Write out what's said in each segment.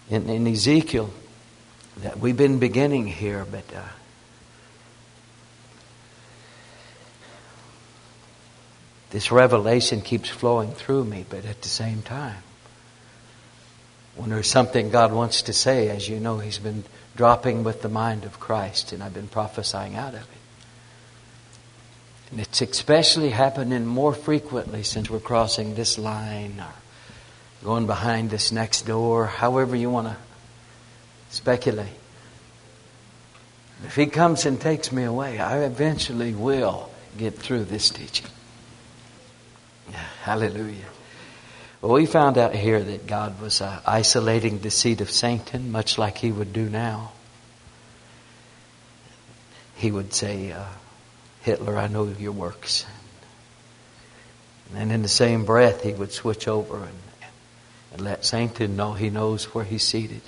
in Ezekiel, that we've been beginning here, but this revelation keeps flowing through me, but at the same time, when there's something God wants to say, as you know, He's been dropping with the mind of Christ, and I've been prophesying out of it. And it's especially happening more frequently since we're crossing this line or going behind this next door, however you want to speculate. If He comes and takes me away, I eventually will get through this teaching. Hallelujah. Well, we found out here that God was isolating the seed of Satan, much like He would do now. He would say, Hitler, I know your works. And then in the same breath, He would switch over and let Satan know He knows where he's seated,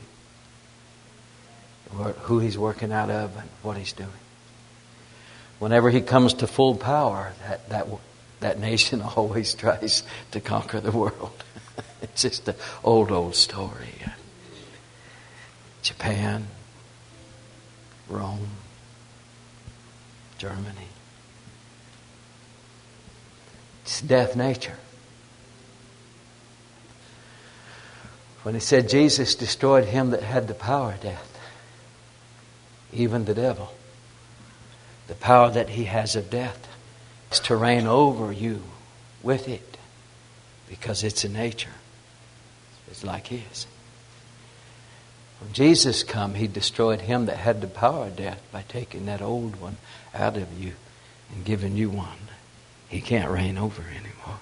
who he's working out of, and what he's doing. Whenever he comes to full power, that nation always tries to conquer the world. It's just an old story. Japan, Rome, Germany. It's death nature. When He said Jesus destroyed him that had the power of death, even the devil, the power that he has of death is to reign over you with it, because it's a nature. It's like His. When Jesus come, He destroyed him that had the power of death by taking that old one out of you and giving you one He can't reign over anymore.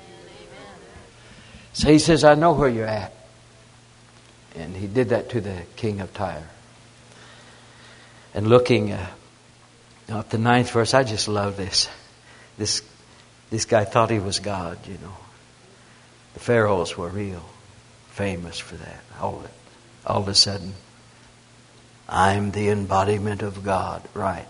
So He says, I know where you're at. And He did that to the king of Tyre. And looking at the 9th verse, I just love this. This guy thought he was God, you know. The pharaohs were real famous for that. All of a sudden, I'm the embodiment of God. Right.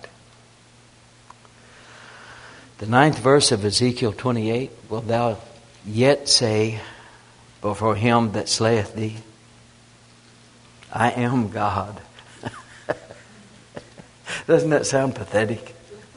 The 9th verse of Ezekiel 28, wilt thou yet say before him that slayeth thee, I am God. Doesn't that sound pathetic?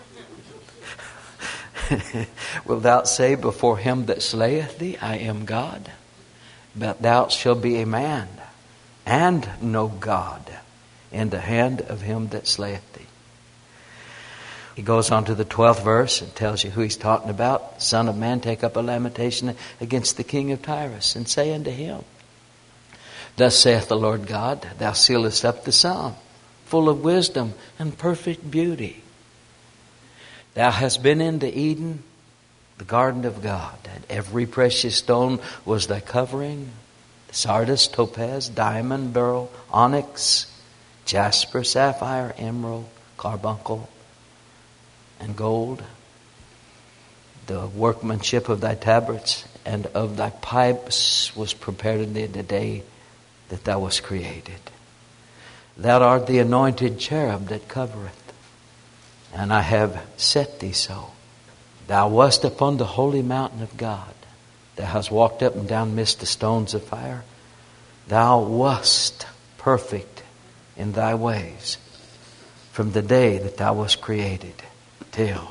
Wilt thou say before him that slayeth thee, I am God? But thou shalt be a man and no God in the hand of him that slayeth thee. He goes on to the 12th verse and tells you who he's talking about. Son of man, take up a lamentation against the king of Tyrus, and say unto him, Thus saith the Lord God, thou sealest up the sum, full of wisdom and perfect beauty. Thou hast been into Eden, the garden of God, and every precious stone was thy covering, sardius, topaz, diamond, beryl, onyx, jasper, sapphire, emerald, carbuncle, and gold. The workmanship of thy tabrets and of thy pipes was prepared in thee the day that thou wast created. Thou art the anointed cherub that covereth, and I have set thee so. Thou wast upon the holy mountain of God. Thou hast walked up and down midst the stones of fire. Thou wast perfect in thy ways from the day that thou wast created till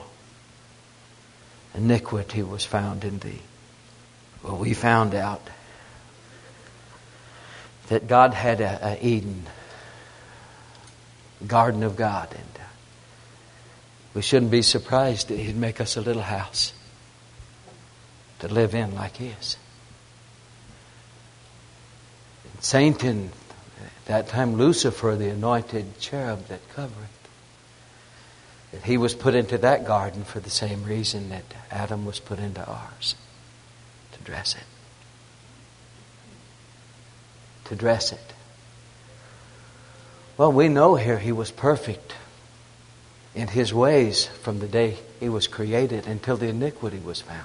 iniquity was found in thee. Well, we found out that God had a Eden, garden of God, and we shouldn't be surprised that He'd make us a little house to live in like His. And Satan, at that time Lucifer, the anointed cherub that covereth, that he was put into that garden for the same reason that Adam was put into ours, to dress it. To dress it. Well, we know here he was perfect in his ways from the day he was created until the iniquity was found.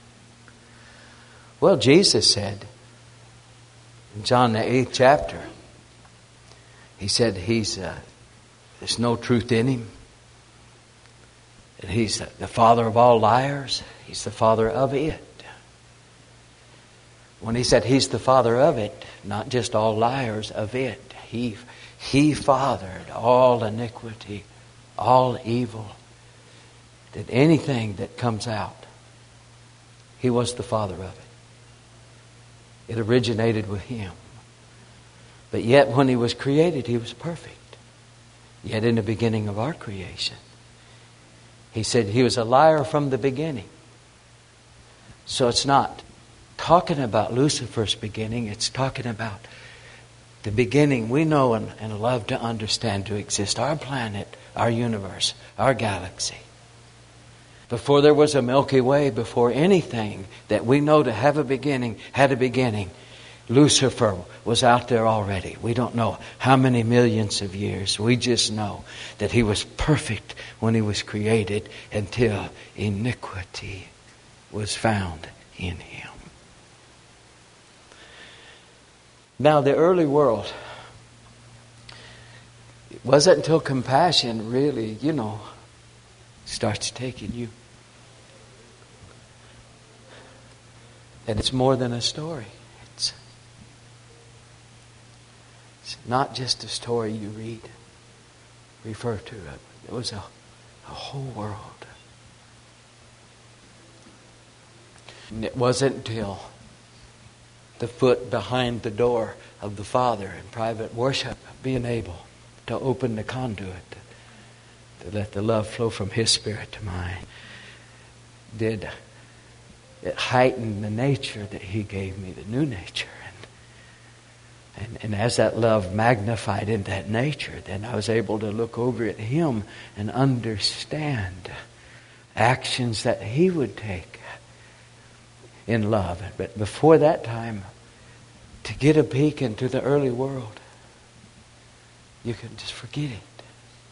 Well, Jesus said in John the 8th chapter, He said there's no truth in him. And he's the father of all liars. He's the father of it. When he said he's the father of it, not just all liars, of it. He fathered all iniquity, all evil. That anything that comes out, he was the father of it. It originated with him. But yet when he was created, he was perfect. Yet in the beginning of our creation, he said he was a liar from the beginning. So it's not talking about Lucifer's beginning. It's talking about the beginning we know and love to understand to exist. Our planet, our universe, our galaxy. Before there was a Milky Way, before anything that we know to have a beginning had a beginning, Lucifer was out there already. We don't know how many millions of years. We just know that he was perfect when he was created until iniquity was found in him. Now, the early world, it wasn't until compassion really, starts taking you. And it's more than a story. It's not just a story you read, refer to. It was a whole world. And it wasn't until the foot behind the door of the Father in private worship, being able to open the conduit, to let the love flow from His Spirit to mine, did it heighten the nature that He gave me, the new nature. And as that love magnified in that nature, then I was able to look over at Him and understand actions that He would take in love. But before that time, to get a peek into the early world, you can just forget it.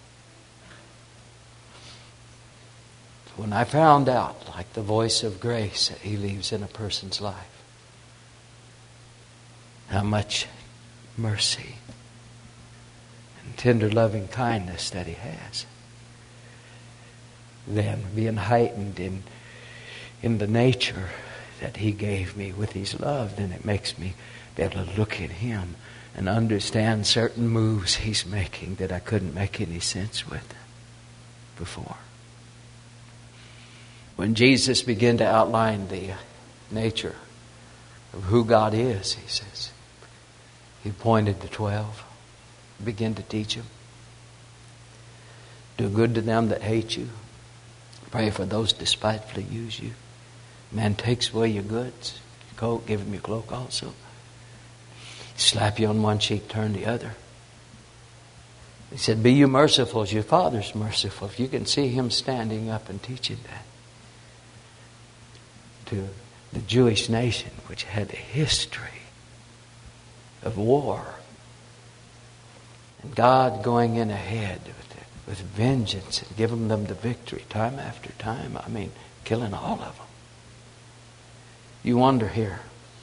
When I found out, like the voice of grace that He leaves in a person's life, how much mercy and tender loving kindness that He has, then being heightened in the nature that He gave me with His love, then it makes me be able to look at Him and understand certain moves He's making that I couldn't make any sense with before. When Jesus began to outline the nature of who God is, He says, He appointed the 12, began to teach them. Do good to them that hate you. Pray for those despitefully use you. Man takes away your goods, your coat, give him your cloak also. Slap you on one cheek, turn the other. He said, be you merciful as your Father's merciful. If you can see Him standing up and teaching that to the Jewish nation, which had a history of war, and God going in ahead with vengeance and giving them the victory time after time. I mean, killing all of them. You wonder here.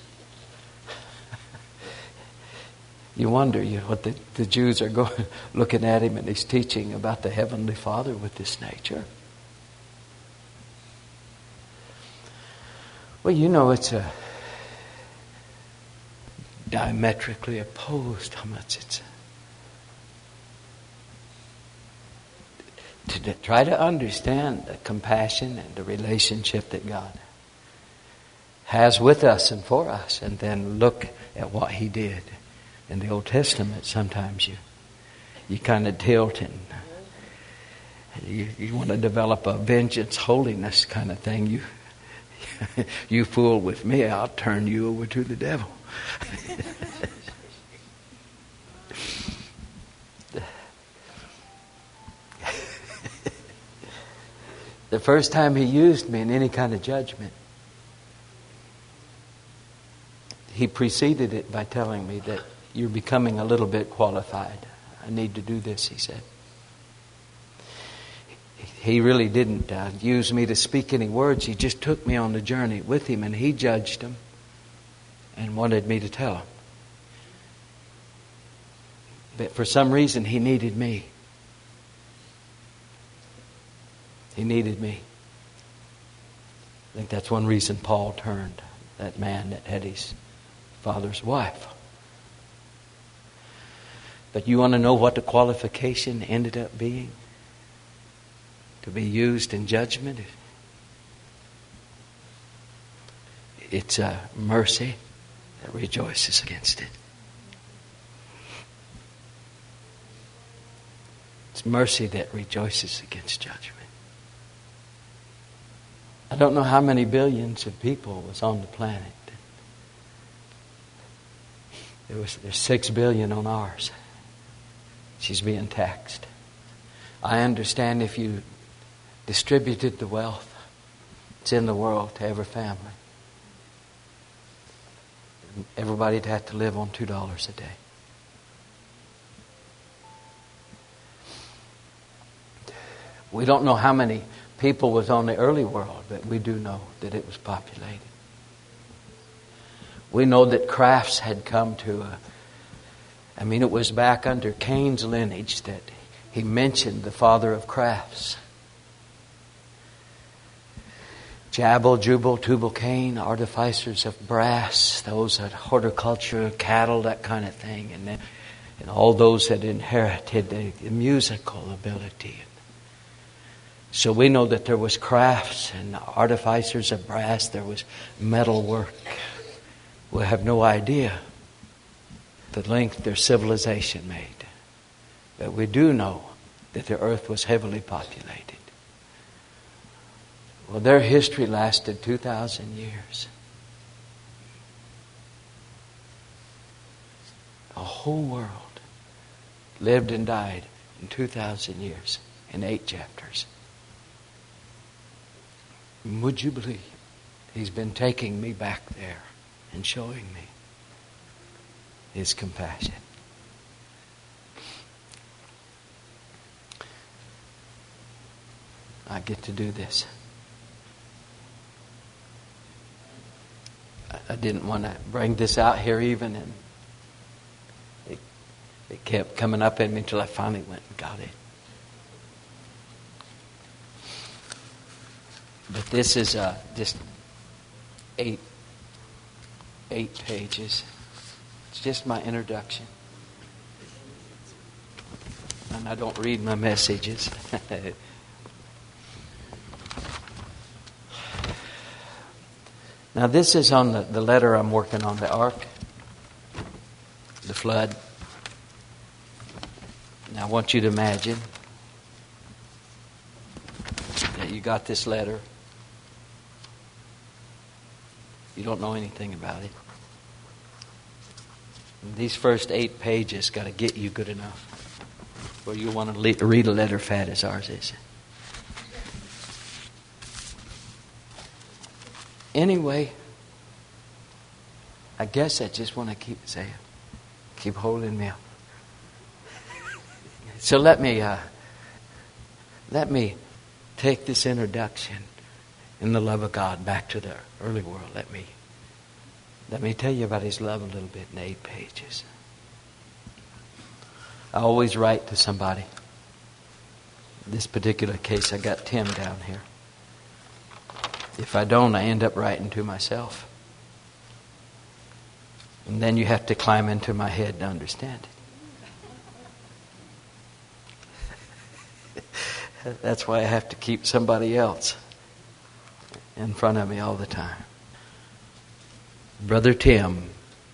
You wonder what the Jews are going, looking at Him, and He's teaching about the Heavenly Father with this nature. Well, it's a diametrically opposed how much it's to try to understand the compassion and the relationship that God has with us and for us, and then look at what He did in the Old Testament. Sometimes you kind of tilt and you want to develop a vengeance, holiness kind of thing. You fool with me, I'll turn you over to the devil. The first time He used me in any kind of judgment, He preceded it by telling me that you're becoming a little bit qualified. I need to do this, He said. He really didn't use me to speak any words. He just took me on the journey with Him, and He judged them and wanted me to tell them. But for some reason, He needed me. He needed me. I think that's one reason Paul turned, that man that had his father's wife. But you want to know what the qualification ended up being? To be used in judgment? It's a mercy that rejoices against it. It's mercy that rejoices against judgment. I don't know how many billions of people was on the planet. There's 6 billion on ours. She's being taxed. I understand if you distributed the wealth that's in the world to every family, everybody'd have to live on $2 a day. We don't know how many people was on the early world, but we do know that it was populated. We know that crafts had come to it was back under Cain's lineage that he mentioned the father of crafts. Jabal, Jubal, Tubal, Cain, artificers of brass, those that horticulture, cattle, that kind of thing, and all those that inherited the musical ability. So we know that there was crafts and artificers of brass, there was metal work. We have no idea the length their civilization made. But we do know that the earth was heavily populated. Well, their history lasted 2,000 years. The whole world lived and died in 2,000 years in 8 chapters. Would you believe He's been taking me back there and showing me His compassion? I get to do this. I didn't want to bring this out here even, and it kept coming up at me until I finally went and got it. But this is just 8 pages. It's just my introduction. And I don't read my messages. Now this is on the letter I'm working on, the ark, the flood. Now I want you to imagine that you got this letter. You don't know anything about it. And these first 8 pages got to get you good enough where you want to read a letter fat as ours is. Anyway, I guess I just want to keep holding me up. So let me take this introduction in the love of God back to the early world. Let me tell you about His love a little bit in 8 pages. I always write to somebody. In this particular case, I got Tim down here. If I don't, I end up writing to myself. And then you have to climb into my head to understand it. That's why I have to keep somebody else in front of me all the time. Brother Tim,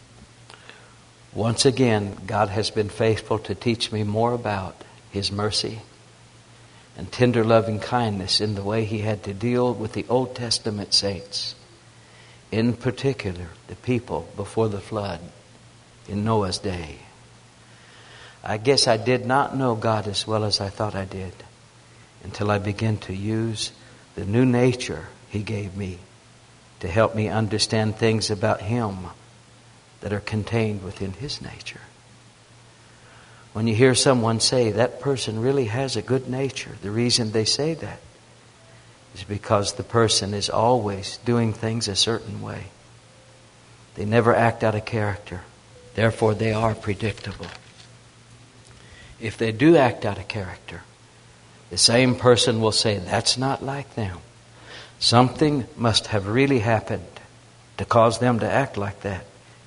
once again, God has been faithful to teach me more about His mercy and tender loving kindness in the way He had to deal with the Old Testament saints. In particular, the people before the flood in Noah's day. I guess I did not know God as well as I thought I did until I began to use the new nature He gave me to help me understand things about Him that are contained within His nature. When you hear someone say that person really has a good nature, the reason they say that is because the person is always doing things a certain way. They never act out of character. Therefore, they are predictable. If they do act out of character, the same person will say, that's not like them. Something must have really happened to cause them to act like that.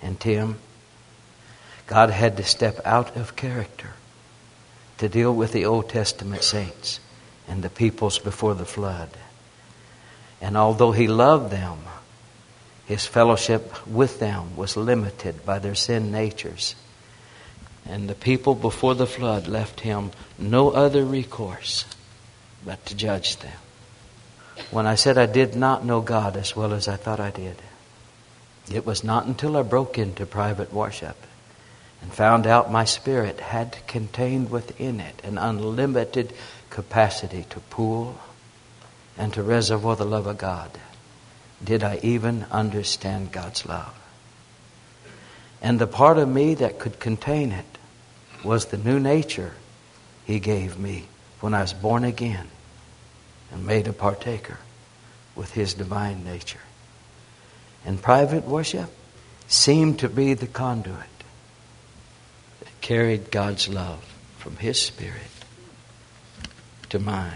and Tim, God had to step out of character to deal with the Old Testament saints and the peoples before the flood. And although He loved them, His fellowship with them was limited by their sin natures. And the people before the flood left Him no other recourse but to judge them. When I said I did not know God as well as I thought I did, it was not until I broke into private worship and found out my spirit had contained within it an unlimited capacity to pool and to reservoir the love of God, did I even understand God's love. And the part of me that could contain it was the new nature He gave me when I was born again and made a partaker with His divine nature. And private worship seemed to be the conduit that carried God's love from His Spirit to mine.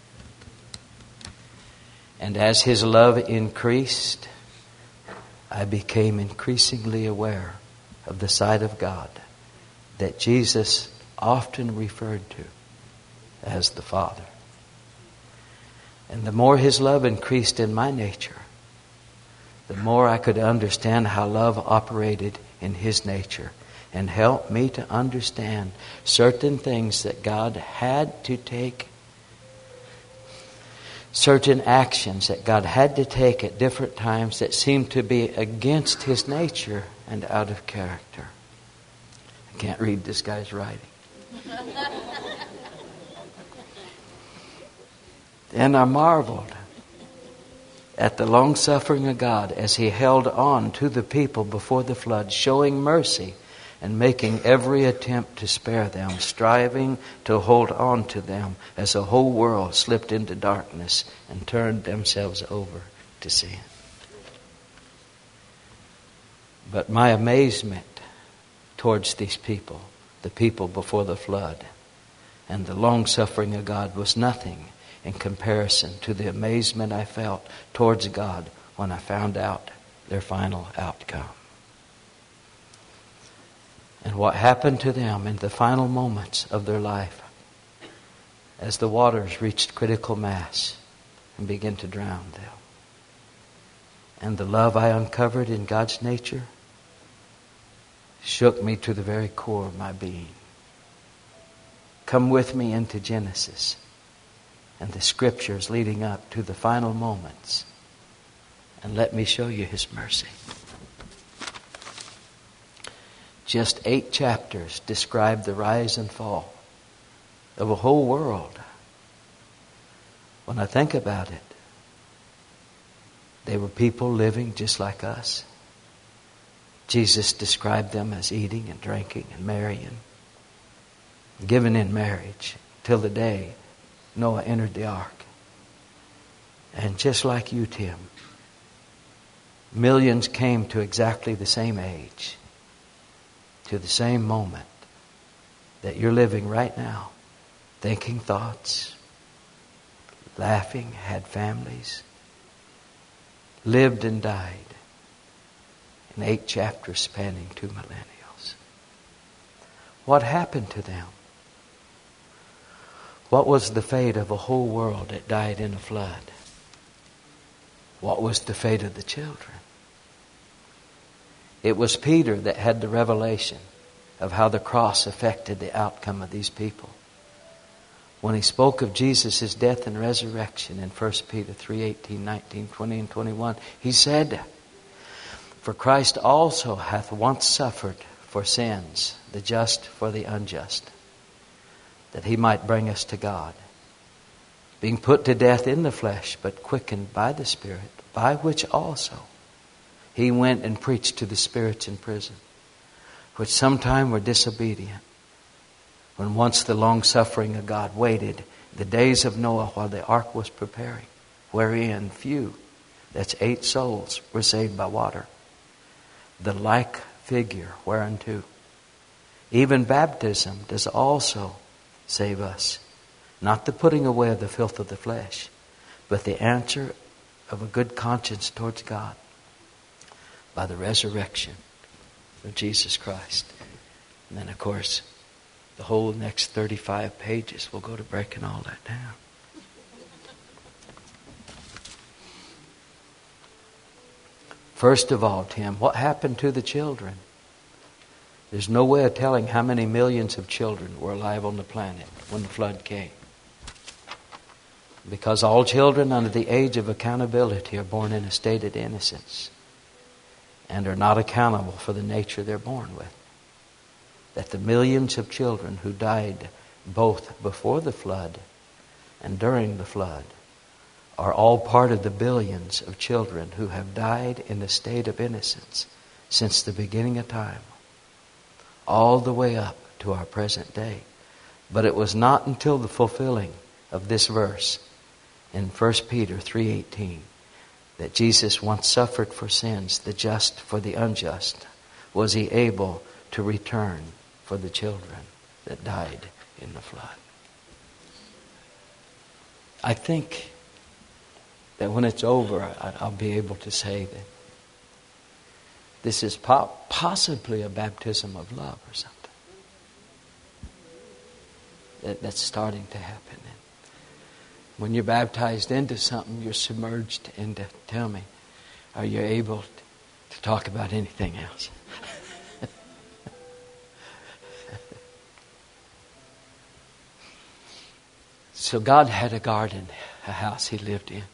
And as His love increased, I became increasingly aware of the side of God that Jesus often referred to as the Father. And the more His love increased in my nature, the more I could understand how love operated in His nature and helped me to understand certain things that God had to take, certain actions that God had to take at different times that seemed to be against His nature and out of character. I can't read this guy's writing. And I marveled at the long suffering of God as He held on to the people before the flood, showing mercy and making every attempt to spare them, striving to hold on to them as the whole world slipped into darkness and turned themselves over to sin. But my amazement towards these people, the people before the flood, and the long suffering of God was nothing in comparison to the amazement I felt towards God when I found out their final outcome. And what happened to them in the final moments of their life as the waters reached critical mass and began to drown them. And the love I uncovered in God's nature shook me to the very core of my being. Come with me into Genesis and the scriptures leading up to the final moments, and let me show you His mercy. Just 8 chapters describe the rise and fall of a whole world. When I think about it, they were people living just like us. Jesus described them as eating and drinking and marrying, given in marriage till the day Noah entered the ark. And just like you, Tim, millions came to exactly the same age, to the same moment that you're living right now, thinking thoughts, laughing, had families, lived and died in 8 chapters spanning 2 millennials. What happened to them? What was the fate of a whole world that died in a flood? What was the fate of the children? It was Peter that had the revelation of how the cross affected the outcome of these people. When he spoke of Jesus' death and resurrection in 1 Peter 3:18, 19, 20, and 21, he said, "For Christ also hath once suffered for sins, the just for the unjust, that He might bring us to God, being put to death in the flesh, but quickened by the Spirit, by which also He went and preached to the spirits in prison, which sometime were disobedient, when once the long suffering of God waited the days of Noah while the ark was preparing, wherein few, that's 8 souls, were saved by water. The like figure whereunto even baptism does also save us, not the putting away of the filth of the flesh, but the answer of a good conscience towards God by the resurrection of Jesus Christ. And then, of course, the whole next 35 pages will go to breaking all that down. First of all, Tim, what happened to the children? There's no way of telling how many millions of children were alive on the planet when the flood came. Because all children under the age of accountability are born in a state of innocence and are not accountable for the nature they're born with. That the millions of children who died both before the flood and during the flood are all part of the billions of children who have died in a state of innocence since the beginning of time, all the way up to our present day. But it was not until the fulfilling of this verse in 1 Peter 3:18 that Jesus once suffered for sins, the just for the unjust, was he able to return for the children that died in the flood. I think that when it's over, I'll be able to say that this is possibly a baptism of love or something. That's starting to happen. When you're baptized into something, you're submerged into, tell me, are you able to talk about anything else? So God had a garden, a house he lived in.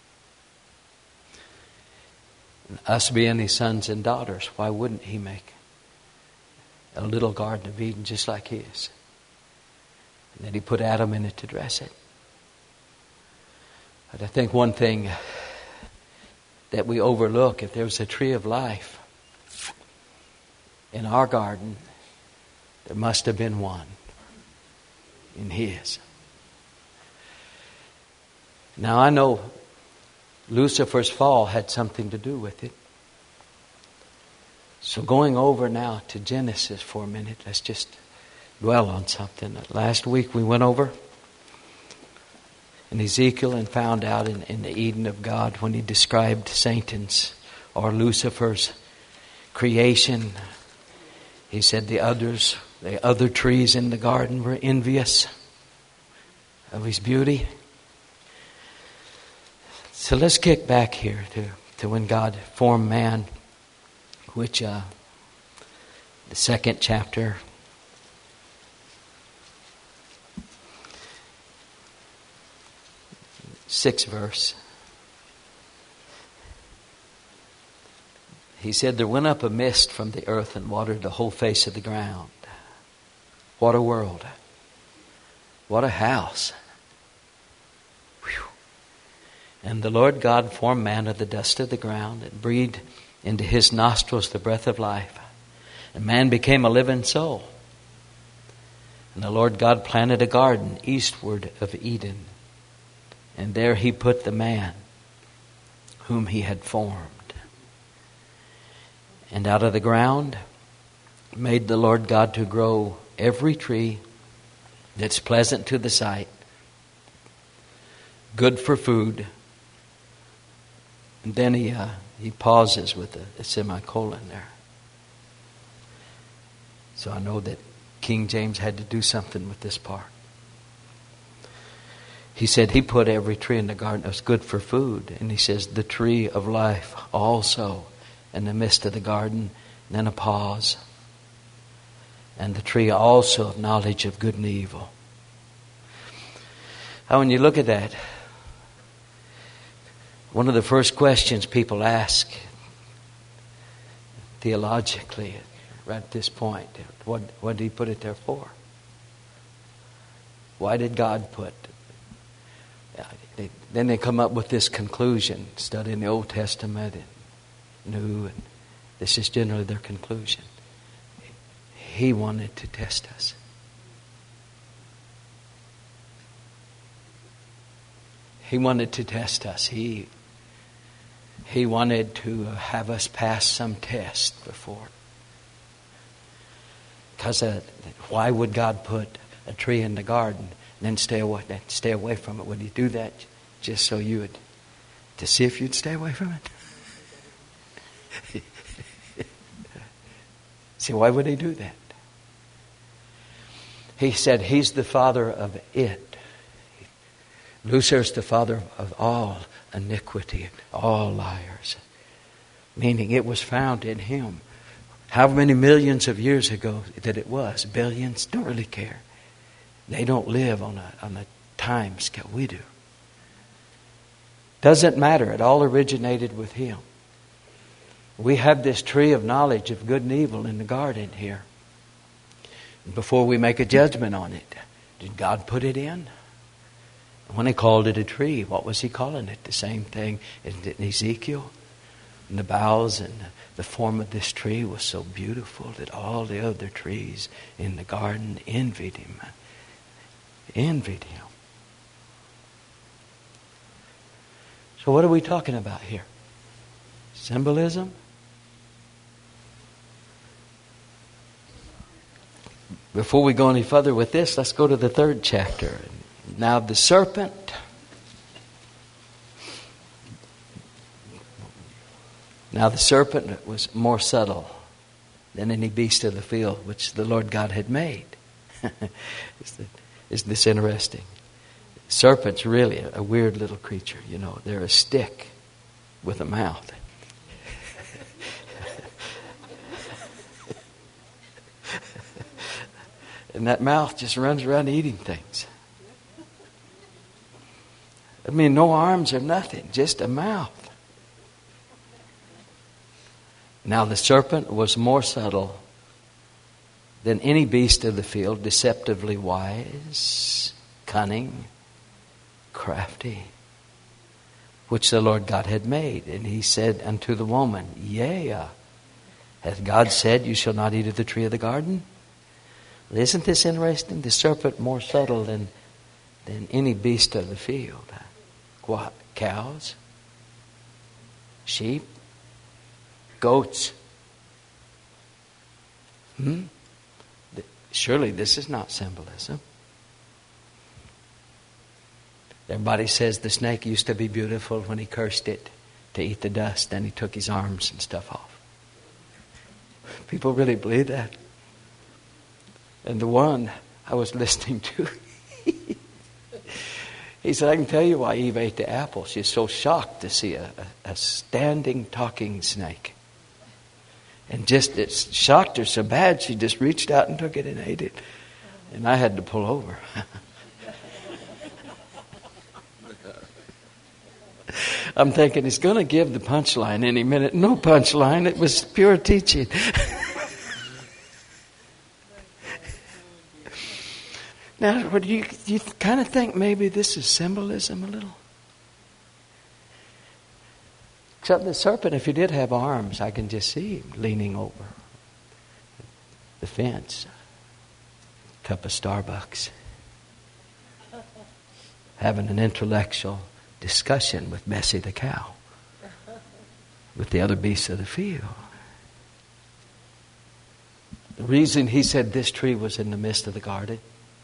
And us being his sons and daughters, why wouldn't he make a little garden of Eden just like his? And then he put Adam in it to dress it. But I think one thing that we overlook, if there was a tree of life in our garden, there must have been one in his. Now I know Lucifer's fall had something to do with it. So going over now to Genesis for a minute, let's just dwell on something. Last week we went over in Ezekiel and found out in the Eden of God when he described Satan's or Lucifer's creation. He said the other trees in the garden were envious of his beauty. So let's kick back here to when God formed man, which the second chapter, sixth verse. He said, there went up a mist from the earth and watered the whole face of the ground. What a world. What a house. Whew. And the Lord God formed man of the dust of the ground and breathed into his nostrils the breath of life. And man became a living soul. And the Lord God planted a garden eastward of Eden. And there he put the man whom he had formed. And out of the ground made the Lord God to grow every tree that's pleasant to the sight, good for food. And then he pauses with a semicolon there. So I know that King James had to do something with this part. He said he put every tree in the garden that was good for food. And he says the tree of life also in the midst of the garden. And then a pause. And the tree also of knowledge of good and evil. Now when you look at that, one of the first questions people ask theologically right at this point, what did he put it there for? Why did God put? Then they come up with this conclusion, studying the Old Testament and New, and this is generally their conclusion. He wanted to test us. He wanted to test us. He wanted to have us pass some test before. Because why would God put a tree in the garden and then stay away from it? Would he do that just so you would, to see if you'd stay away from it? See, why would he do that? He said he's the father of it. Lucifer's the father of all iniquity, all liars. Meaning it was found in him. How many millions of years ago that it was? Billions? Don't really care. They don't live on a time scale. We do. Doesn't matter. It all originated with him. We have this tree of knowledge of good and evil in the garden here. Before we make a judgment on it, did God put it in? When he called it a tree, what was he calling it? The same thing in Ezekiel. And the boughs and the form of this tree was so beautiful that all the other trees in the garden envied him. Envied him. So what are we talking about here? Symbolism? Before we go any further with this, let's go to the 3rd chapter. Now the serpent was more subtle than any beast of the field which the Lord God had made. Isn't this interesting? Serpent's really a weird little creature. You know, they're a stick with a mouth. And that mouth just runs around eating things. I mean, no arms or nothing, just a mouth. Now the serpent was more subtle than any beast of the field, deceptively wise, cunning, crafty, which the Lord God had made. And he said unto the woman, Yea, hath God said, You shall not eat of the tree of the garden? Well, isn't this interesting? The serpent more subtle than any beast of the field. What? Cows? Sheep? Goats? Surely this is not symbolism. Everybody says the snake used to be beautiful when he cursed it to eat the dust, and he took his arms and stuff off. People really believe that. And the one I was listening to, he said, I can tell you why Eve ate the apple. She's so shocked to see a standing, talking snake. And just it shocked her so bad, she just reached out and took it and ate it. And I had to pull over. I'm thinking, he's going to give the punchline any minute. No punchline. It was pure teaching. Now, do you kind of think maybe this is symbolism a little? Except the serpent, if he did have arms, I can just see him leaning over the fence, cup of Starbucks, having an intellectual discussion with Bessie the cow, with the other beasts of the field. The reason he said this tree was in the midst of the garden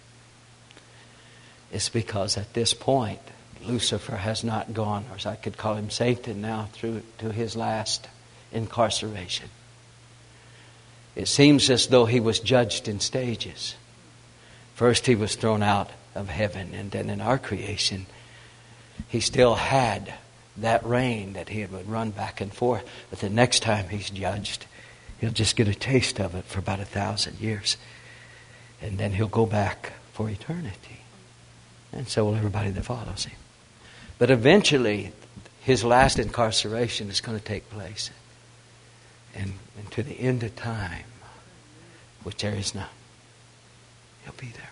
is because at this point, Lucifer has not gone, or as I could call him Satan now, through to his last incarceration. It seems as though he was judged in stages. First he was thrown out of heaven, and then in our creation, he still had that reign that he would run back and forth. But the next time he's judged, he'll just get a taste of it for about 1,000 years. And then he'll go back for eternity. And so will everybody that follows him. But eventually, his last incarceration is going to take place. And to the end of time, which there is none, he'll be there.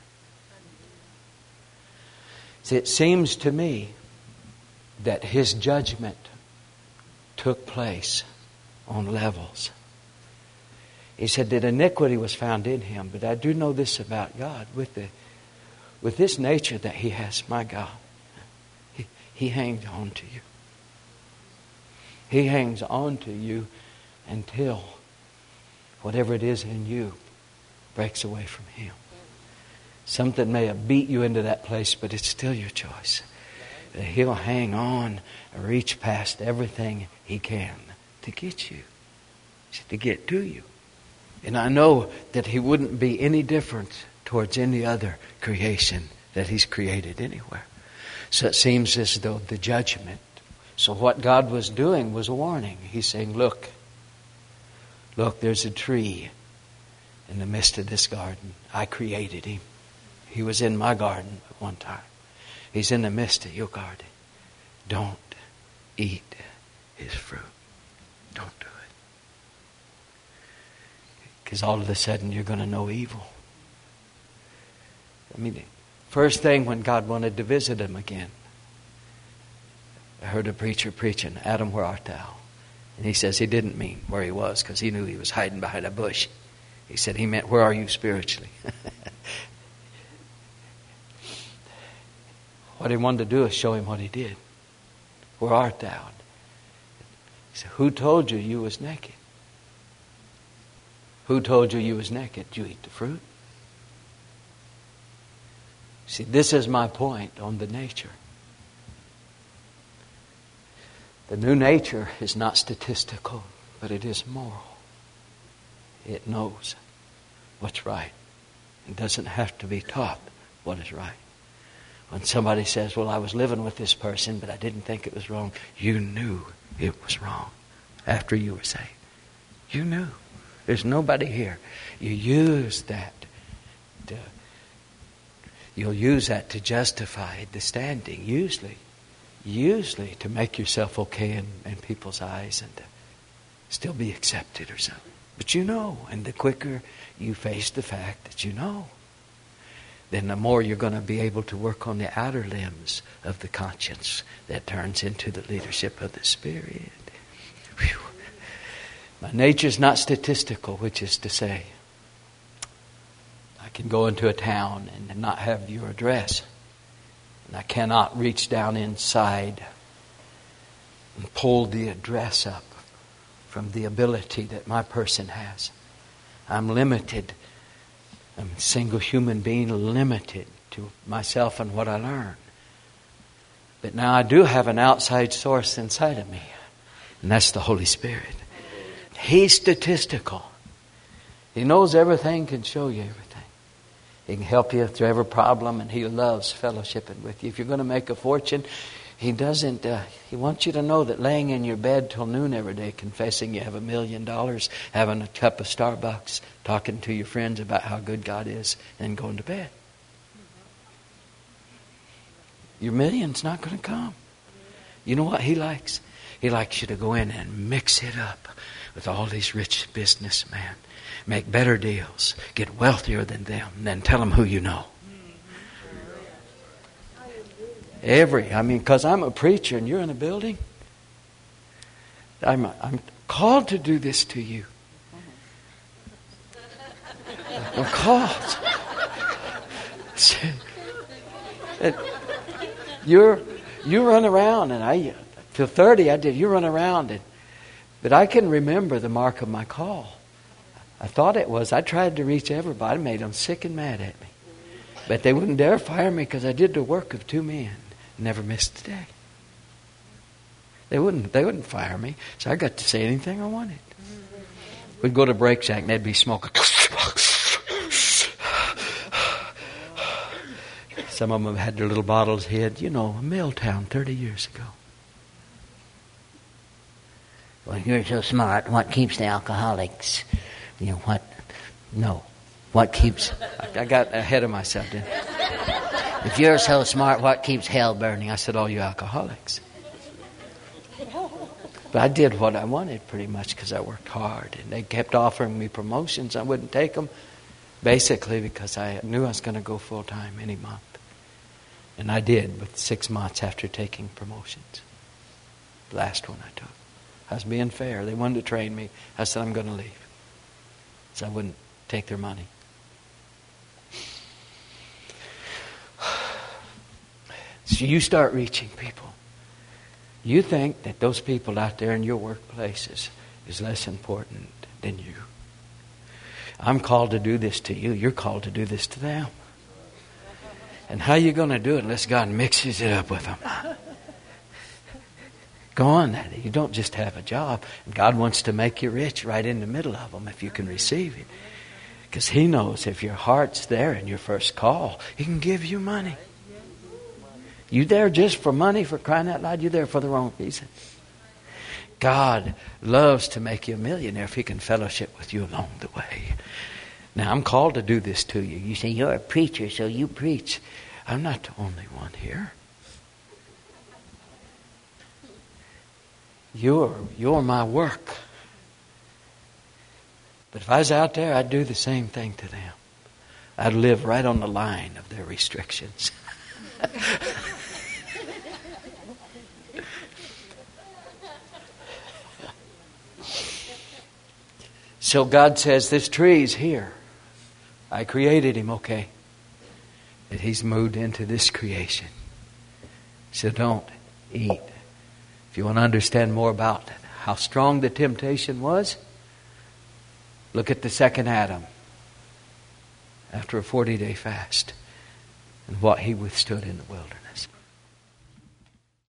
See, it seems to me that his judgment took place on levels. He said that iniquity was found in him, but I do know this about God. With this nature that he has, my God, he hangs on to you. He hangs on to you until whatever it is in you breaks away from him. Something may have beat you into that place, but it's still your choice. He'll hang on and reach past everything he can to get you, to get to you. And I know that He wouldn't be any different towards any other creation that He's created anywhere. So it seems as though the judgment. So what God was doing was a warning. He's saying, look, there's a tree in the midst of this garden. I created him. He was in my garden at one time. He's in the midst of your garden. Don't eat his fruit. Don't do it. Because all of a sudden you're going to know evil. I mean, first thing when God wanted to visit him again, I heard a preacher preaching, Adam, where art thou? And he says he didn't mean where he was, because he knew he was hiding behind a bush. He said he meant, where are you spiritually? What he wanted to do is show him what he did. Where art thou? He said, who told you you was naked? Who told you you was naked? Did you eat the fruit? See, this is my point on the nature. The new nature is not statistical, but it is moral. It knows what's right. It doesn't have to be taught what is right. When somebody says, well, I was living with this person, but I didn't think it was wrong, you knew it was wrong after you were saved. You knew. There's nobody here. You use that. You'll use that to justify the standing, usually to make yourself okay in people's eyes and to still be accepted or something. But you know, and the quicker you face the fact that you know, then the more you're going to be able to work on the outer limbs of the conscience that turns into the leadership of the Spirit. Whew. My nature is not statistical, which is to say, I can go into a town and not have your address. And I cannot reach down inside and pull the address up from the ability that my person has. I'm limited. I'm a single human being, limited to myself and what I learn. But now I do have an outside source inside of me. And that's the Holy Spirit. He's statistical. He knows everything, can show you everything. He can help you through every problem, and He loves fellowshipping with you. If you're going to make a fortune, He doesn't. He wants you to know that laying in your bed till noon every day, confessing you have $1 million, having a cup of Starbucks, talking to your friends about how good God is, and going to bed. Your million's not going to come. You know what He likes? He likes you to go in and mix it up with all these rich businessmen. Make better deals. Get wealthier than them. And then tell them who you know. Because I'm a preacher and you're in a building. I'm called to do this to you. I'm called. You run around, and till 30 I did. You run around, but I can remember the mark of my call. I thought it was. I tried to reach everybody, made them sick and mad at me. But they wouldn't dare fire me because I did the work of 2 men. Never missed a day. They wouldn't fire me. So I got to say anything I wanted. We'd go to Break Shack and they'd be smoking. Some of them had their little bottles hid. You know, Milltown 30 years ago. Well, you're so smart. What keeps the alcoholics? You know what? No. What keeps... I got ahead of myself, didn't I? If you're so smart, what keeps hell burning? I said, all you alcoholics. But I did what I wanted pretty much because I worked hard. And they kept offering me promotions. I wouldn't take them. Basically because I knew I was going to go full time any month. And I did with 6 months after taking promotions. The last one I took. I was being fair. They wanted to train me. I said, I'm going to leave. So I wouldn't take their money. So you start reaching people. You think that those people out there in your workplaces is less important than you. I'm called to do this to you. You're called to do this to them. And how are you going to do it unless God mixes it up with them? Go on. You don't just have a job. God wants to make you rich right in the middle of them if you can receive it. Because He knows if your heart's there in your first call, He can give you money. You there just for money, for crying out loud? You're there for the wrong reason. God loves to make you a millionaire if He can fellowship with you along the way. Now, I'm called to do this to you. You say, you're a preacher, so you preach. I'm not the only one here. You're my work. But if I was out there, I'd do the same thing to them. I'd live right on the line of their restrictions. So God says, this tree's here. I created him, okay. But he's moved into this creation. So don't eat. If you want to understand more about how strong the temptation was, look at the second Adam after a 40-day fast and what he withstood in the wilderness.